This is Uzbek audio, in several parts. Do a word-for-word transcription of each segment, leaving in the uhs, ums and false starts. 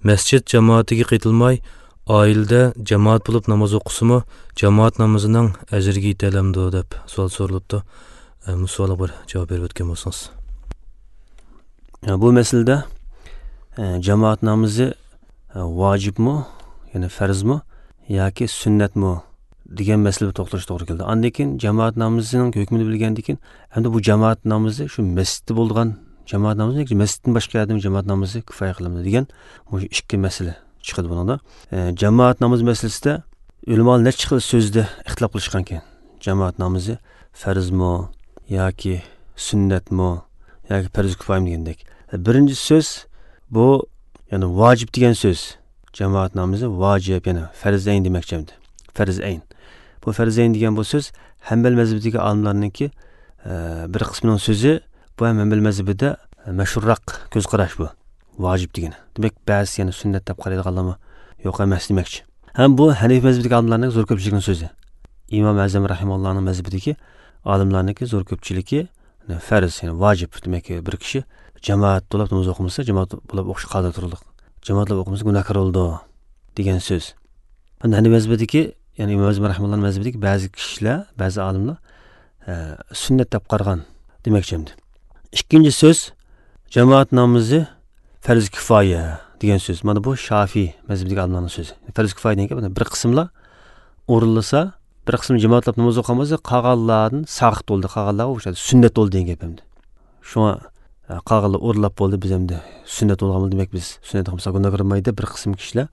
masjid jamoatiga qaytilmay, oilada jamoat bo'lib namoz o'qisimi, jamoat namozining ajriga yetalamdi deb savol so'ralibdi. Bu savolga bir javob berib o'tgan bo'lsangiz. Bu masalada jamoat namozi vojibmi, ya'ni farzmi yoki sunnatmi degan masalaga to'xtalishga to'g'ri keldi. Undan keyin jamoat namozining hukmini bilgandan keyin, hamda bu jamoat namozi shu masjidda bo'lgan jamoat namozi yoki masjiddan boshqa yerda jamoat namozi kifoya qilinadi degan bu ikki masala chiqadi bunda. E, jamoat namozi masalasida ulamolar necha xil so'zda ixtilof qilishgan ekan. Jamoat namozi farzmi yoki sunnatmi yoki farz kifoya degandek. Birinchi so'z bu ya'ni vojib degan so'z. Jamoat namozi vojib, ya'ni farz ayn demoqchimdi. Farz ayn. Bu farz ayn degan bu so'z Hanbal mazhabidagi olimlarningki e, bir qismining so'zi. Bu Hanbal mazhabida mashhurroq ko'z qarash bu. Vojib degani. Demak, ba'zi yana sunnat deb qaraydiganlarmi yo'q emas demoqchi. Ham bu Hanifi mazhabidagi olimlarning zo'r ko'pchiligining so'zi. Imom Azam rahimahullohning mazhabidagi olimlarningki zo'r ko'pchiligi farz, ya'ni vojib. Demak, bir kishi jamoat bo'lib namoz o'qimasa, jamoat bo'lib o'qish qodir turdi. Jamoat bo'lib o'qimasa gunohkor bo'ldi degan so'z. Hanifi mazhabidagi, ya'ni Imom Azam rahimahullohning mazhabidagi ba'zi kishilar, ba'zi olimlar sunnat deb qaragan demoqchimdi. İkinci söz jamoat namozi farz kifoya degan so'z. Mana bu Shafiy mazhabidagi olimlarning so'zi. Farz kifoya degan bir qismlar o'rinlasa, bir qismi jamoatlab namoz o'qamasa, qolganlardan saqit bo'ldi, qolganlar o'sha sunnat bo'ldi degan gapimdi. Shuna qolganlar o'rinlab bo'ldi, biz endi sunnat bo'lgan demak biz sunnat qilmasa gunoh kirmaydi. Bir qism kishilar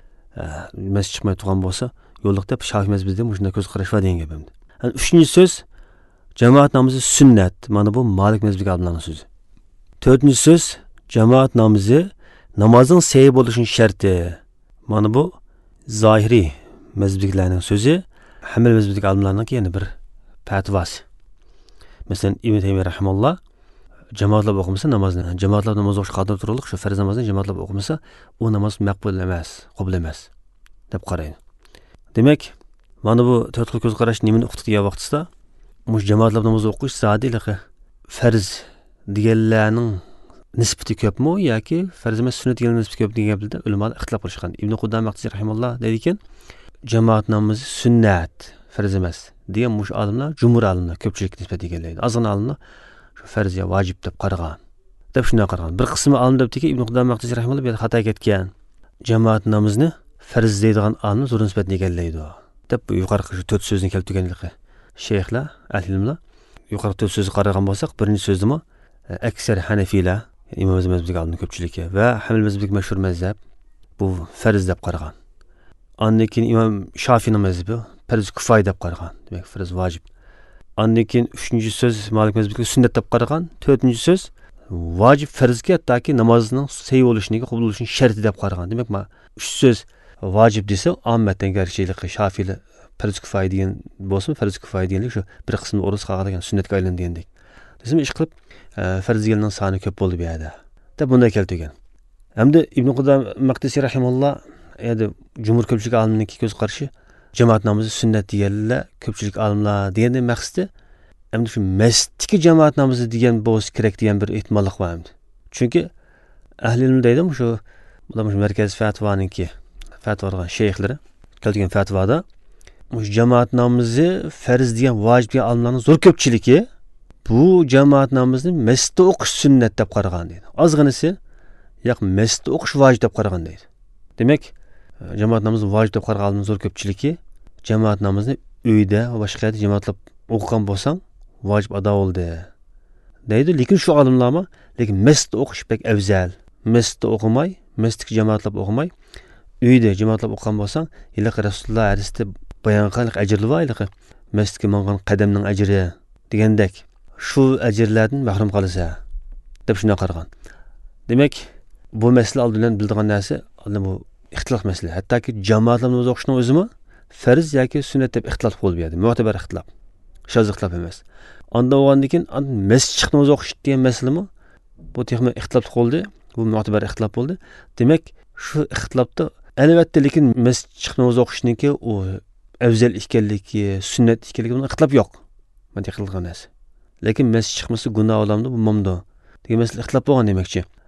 masjid chiqmay turgan bo'lsa, yo'lliqda Shafiy mazhabida shunday ko'z qarash va degan gapimdi. Uchinchi so'z jamoat namozi sunnat. Mana bu Malik mazhabiga olimlarning so'zi. To'rtinchi so'z jamoat namozi namozning sahih bo'lishining sharti. Mana bu Zohiri mazhabiyalarning so'zi. Hanbal mazhabidagi olimlarning yana bir fatvosi. Masalan, Ibn Taymiyo rahimahulloh jamoatlab o'qimasa namozni, jamoatlab namoz o'qish qodir turlik, shu farz namozni jamoatlab o'qimasa, u namoz maqbul emas, qabul emas deb qaraydi. Demak, mana bu to'rt xil ko'z qarash nimani o'qitgan vaqtida mush jamoatlab namoz o'qish zodiligi farz deganlarning nisbati ko'pmi yoki farz emas sunnat deganlarning nisbati ko'p degan gapda ulamolar ixtilof qilishgan. Ibn Qudam Maqdisi rahimahulloh deydi ekan, jamoat namozi sunnat, farz emas degan mush olimlar jumhur olimlar ko'pchilik nisbati egallaydi. Ozgina olimlar shu farz ya vojib deb qaragan. Deb shunday qaragan. Bir qismi olim debdiki, Ibn Qudam Maqdisi rahimahulloh bu yerda xato ketgan. Jamoat namozni farz deydigan olimlar zo'r nisbatni egallaydi deb yuqorqi shu to'rt so'zni keltirganligi. Sheyxlar, ahl-ilmlar yuqori to'rt so'zni qaragan bo'lsak, birinchi so'zdimi aksar Hanafiylar, Imom Azam mazhabiga olimlar ko'pchiligi va Hanbal mazhabiga mashhur mazhab bu farz deb qaragan. Ondan keyin Imom Shofiyning mazhabi farz kifoya deb qaragan. Demak, farz vojib. Ondan keyin uchinchi so'z Malik mazhabiga sunnat deb qaragan. To'rtinchi so'z vojib farzga hattoki namozning sahih bo'lishini, qabul bo'lishini sharti deb qaragan. Demak, ma uch so'z vojib desa, ommatdan garchilik Shofiylar farz kifoya degan bo'lsa, farz kifoya deganlik shu bir qismni o'ris qolgan sunnatga aylandi degandek. Desam ish qilib farz deganning soni ko'p bo'ldi bu yerda. Deb bunday keltirgan. Hamda Ibn Qudam Maqdisi rahimahulloh endi jumhur ko'pchilik olimlarning ko'z qarashi jamoat namozi sunnat deganlar ko'pchilik olimlar deganning maqsadi hamda shu masjidga jamoat namozi degan bo'lsa kerak degan bir ehtimollik bor hamda. Chunki ahli ilm deydim shu bular shu markaz fatvoninki fatvo olgan sheyxlari keltirgan fatvoda mush jamoat namozi farz degan vojib degan olimlarning zo'r ko'pchiligi bu jamoat namozini masjidda o'qish sunnat deb qaragan deydi. Ozg'inasi yo'q masjidda o'qish vojib deb qaragan deydi. Demak, jamoat namozini vojib deb qaragan olimlar zo'r ko'pchiligi jamoat namozini uyda va boshqa yerda jamoatlab o'qigan bo'lsang vojib ado bo'ldi deydi. Lekin shu olimlarmi, lekin masjidda o'qish bek afzal. Masjidda o'qimay, masjidga jamoatlab o'qimay, uyda jamoatlab o'qigan bo'lsang, ila Rasululloh hadisda bayon qilgan ajrli va ila masjidga mangan qadamning ajri degandek shu ajrlardan mahrum qolsa deb shuna qaragan. Demak, bu masala oldindan bildigan narsa, bu ixtilof masala. Hattoki jamoatlab namoz o'qishning o'zimi farz yoki sunnat deb ixtilof bo'lib berdi. Mu'tabar ixtilof. Shoz ixtilof emas. Onda o'g'andan keyin masjidda namoz o'qish degan masalami bu texnik ixtilof bo'ldi. Bu mu'tabar ixtilof bo'ldi. Demak, shu ixtilofda albatta lekin masjidda namoz o'qishniki u afzal ekanligi, sunnat ekanligi bundan ixtilof yo'q. Mana qilgan narsa. Lekin masjid chiqmasa gunoh olamdi bu momdo degan masala ixtilof bo'lgan demakchi.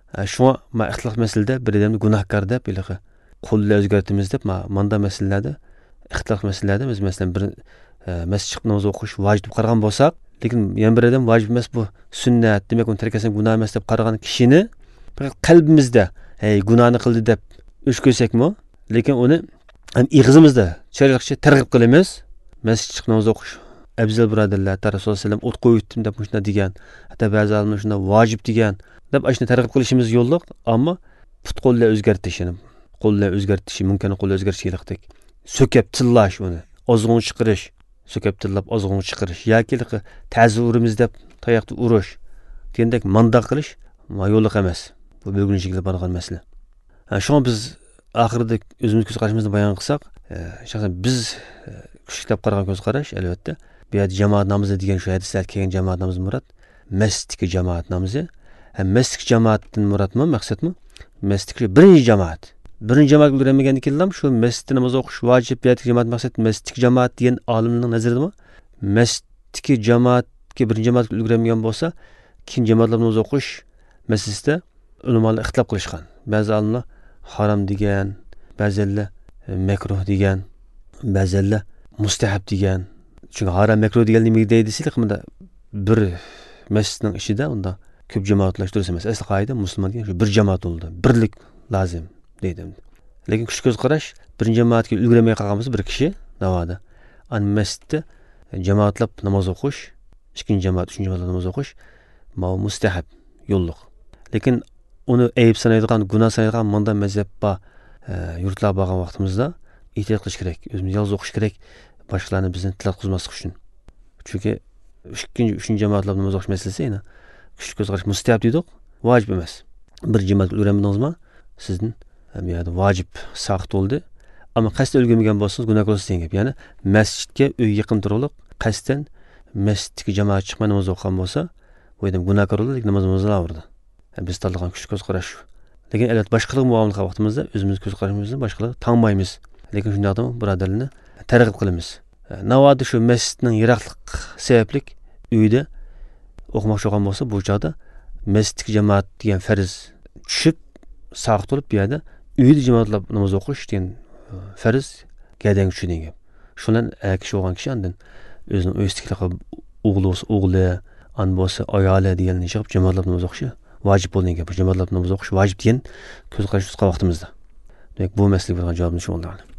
Şuna ma ixtilof masalada bir odamni gunohkor deb ilaqa qo'llar o'zgartimiz deb ma manda masalalarda ixtilof masalalarda biz masalan bir masjid namoz o'qish vojib deb qaragan bo'lsak, lekin yana bir odam vojib emas bu sunnat, demak uni tark etsak gunoh emas deb qaragan kishini faqat qalbimizda hey gunohni qildi deb o'sh ko'rsakmi, lekin uni ham ig'zimizda shariatcha targ'ib qilamiz. Masjid namoz o'qish afzal birodarlar, Rasululloh sollallohu alayhi vasallam o't qo'ydim deb shunda degan, hatto ba'zi olimlar shunda vojib degan deb ashuni targ'ib qilishimiz yo'lliq, ammo put qo'llar o'zgartishini, qo'llar o'zgartishi mumkin, qo'llar o'zgartishlikdek so'kab tillash uni, ozg'un chiqarish, so'kab tillab ozg'un chiqarish yoki ta'zurimiz deb tayoqni urish degandek mandaq qilish ma yo'lliq emas. Bu bo'lgunchiliklar bo'lgan masala. Shuni biz oxirida o'zimiz ko'z qarashimizni bayon qilsak, shaxsan biz kuchliklab qaragan ko'z qarash albatta bu yerda jamoat namozi degan shu hadislar kelgan jamoat namozi murod, masjidga jamoat namozi. Ham masjid jamoatdan murodmi, maqsadmi? Masjidga birinchi jamoat. Birinchi jamoat ulgurmagandan keyin shu masjidda namoz o'qish vojib, bu yerda jamoat maqsad masjid jamoat degan olimning nazaridami? Masjidga jamoatga birinchi jamoat ulgurmagan bo'lsa, keyin jamoatlar namoz o'qish masalasida ulamolar ixtilof qilishgan. Ba'zi olimlar harom degan, ba'zilar makruh degan, ba'zilar mustahab degan. Chunki harom makruh degan nima deydi-sizlar, qimda bir masjidning ichida unda ko'p jamoatlashtirish emas. Asli qoida musulmon degan shu bir jamoat bo'ldi. Birlik lozim deydi. Lekin kuch ko'z qarash birinchi jamoatga ulgurmay qolgan bo'lsa bir kishi navoda an masjidda jamoatlab namoz o'qish, ikkinchi jamoat, uchinchi jamoat namoz o'qish ma mustahab yo'lliq. Lekin uni ayb sanaydigan, gunoh sanaydigan manda mazhab ba yurtlar bo'lgan vaqtimizda ehtiyot qilish kerak. O'zimiz yolg'iz o'qish kerak, boshqalarni bizni tilab qilmaslik uchun. Chunki ikkinchi, uchinchi jamoatlab namoz o'qish masalasi yana kuch ko'z qarash mustahab deydik, vojib emas. Bir jamoat ulgurmadingizmi, sizning bu yerda vojib saqt bo'ldi. Ammo qasd ulgurmagan bo'lsangiz gunoh bo'lasiz degan gap. Ya'ni masjidga uy yaqin turib, qasddan masjidga jamoat chiqmay namoz o'qigan bo'lsa, bu odam gunohkor bo'ldi, lekin namozimizni o'qirdi. Biz tanlagan kuch ko'z qarash. Lekin albatta boshqalar muomala qilgan vaqtimizda o'zimiz ko'z qarashimizni boshqalar tanmaymiz. Lekin shundaqda birodarlarni targ'ib qilamiz. Navoda shu masjidning yiroqlik sababli uyda o'qimoqchi bo'lgan bo'lsa, bu chog'da masjidga jamoat degan farz tushib, saqt bo'lib bu yerda uyda jamoatlab namoz o'qish degan farz gadan tushadigan gap. Shundan kishi bo'lgan kishi andan o'zining o'zliklarga o'g'li bo'lsa o'g'li, an bo'lsa ayoli deganni chiqib jamoatlab namoz o'qishi vojib bo'lgan gap. Jamoatlab namoz o'qish vojib degan ko'z qarashimiz vaqtimizda. Demak bu masala bo'lgan javobni shu bo'ldi.